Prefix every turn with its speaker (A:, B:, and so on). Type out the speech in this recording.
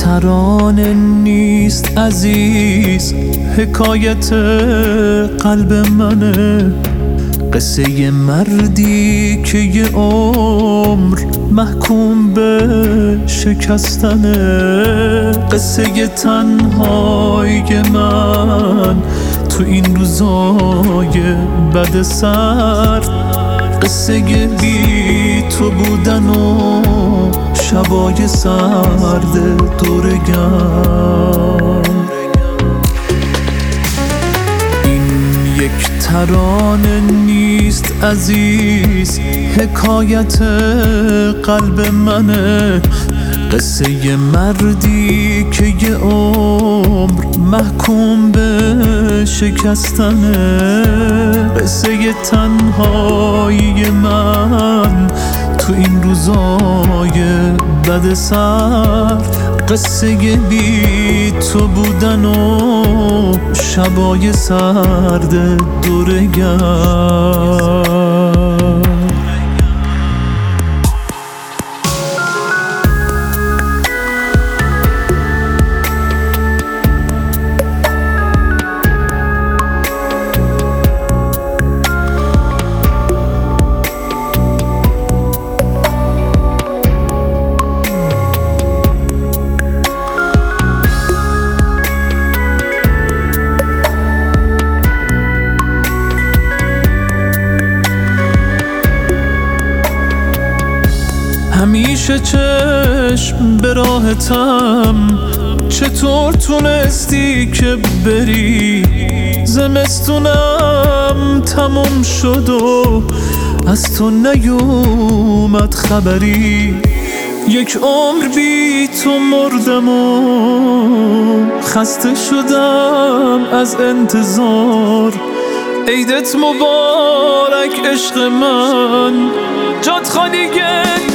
A: ترانه نیست عزیز، حکایت قلب منه، قصه مردی که یه عمر محکوم به شکستنه، قصه تنهای من تو این روزای بد سرد، قصه بی تو بودن و شبای سرد دورگرم. این یک ترانه نیست عزیز، حکایت قلب منه، قصه مردی که یه عمر محکوم به شکستنه، قصه تنهایی من تو این روزای بد سر، قصه بی تو بودن و شبای سرد دورگرم. همیشه چشم به راهتم، چطور تونستی که بری؟ زمستونم تموم شد و از تو نیومد خبری، یک عمر بی تو مردم و خسته شدم از انتظار. عیدت مبارک عشق من، جات خالیه